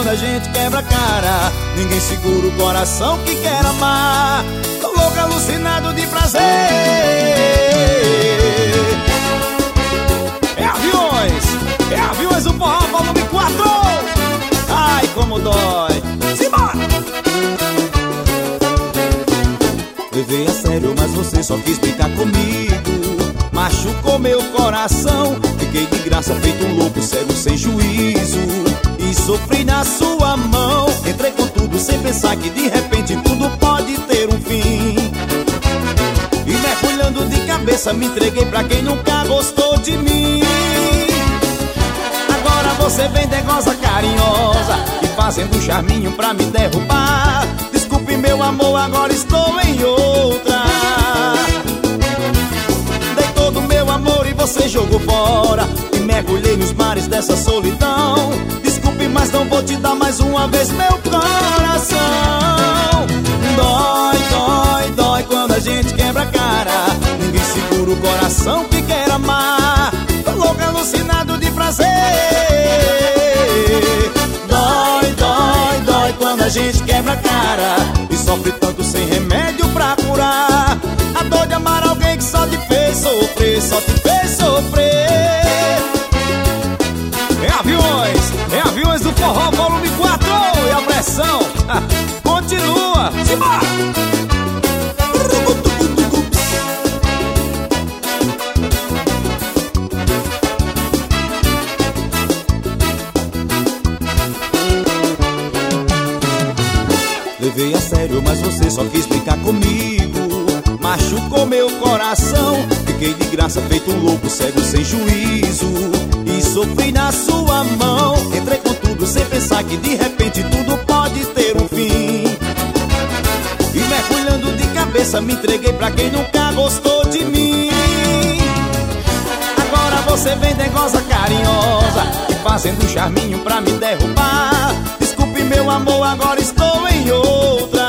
quando a gente quebra a cara. Ninguém segura o coração que quer amar. Tô louco, alucinado de prazer. É Aviões, o forró volume 4. Ai, como dói. Simbora! Levei a sério, mas você só quis brincar comigo. Machucou meu coração. Fiquei de graça feito um louco, cego sem juízo. E sofri na sua mão. Entrei com tudo sem pensar que de repente tudo pode ter um fim. E mergulhando de cabeça me entreguei pra quem nunca gostou de mim. Agora você vem dengosa, carinhosa e fazendo um charminho pra me derrubar. Desculpe meu amor, agora estou em outra. Dei todo o meu amor e você jogou fora. E mergulhei nos mares dessa solidão. Desculpe, mas não vou te dar mais uma vez meu coração. Dói, dói, dói quando a gente quebra a cara. Ninguém segura o coração que quer amar. Tô louco, alucinado de prazer. Dói, dói, dói quando a gente quebra a cara. E sofre tanto sem remédio pra curar. A dor de amar alguém que só te fez sofrer, só te fez sofrer. É Aviões do forró volume 4. E a pressão continua. Simbora! Levei a sério, mas você só quis brincar comigo. Machucou meu coração. Fiquei de graça feito um louco, cego sem juízo. E sofri na sua mão. Entrei com tudo sem pensar que de repente tudo pode ter um fim. E mergulhando de cabeça me entreguei pra quem nunca gostou de mim. Agora você vem dengosa, carinhosa e fazendo um charminho pra me derrubar. Desculpe meu amor, agora estou em outra.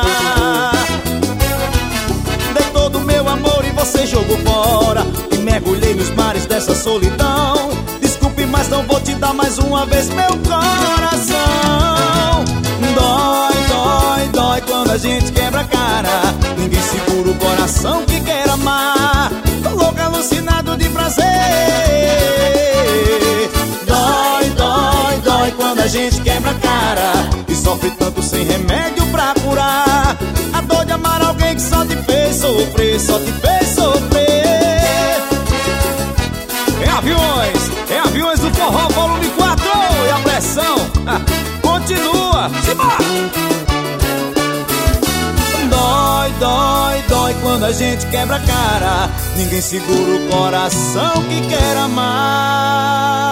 Dei todo o meu amor e você jogou fora. E mergulhei nos mares dessa solidão. Desculpe, mas não vou te dar mais uma vez meu coração. Dói, dói, dói quando a gente quebra a cara. Ninguém segura o coração que quer amar. Tô louco, alucinado de prazer. Dói, dói, dói quando a gente quebra a cara. E sofre tanto sem remédio pra curar. A dor de amar alguém que só te fez sofrer, só te fez sofrer. É Aviões do forró volume 4. E a pressão continua. Simbora! Dói, dói, dói quando a gente quebra a cara. Ninguém segura o coração que quer amar.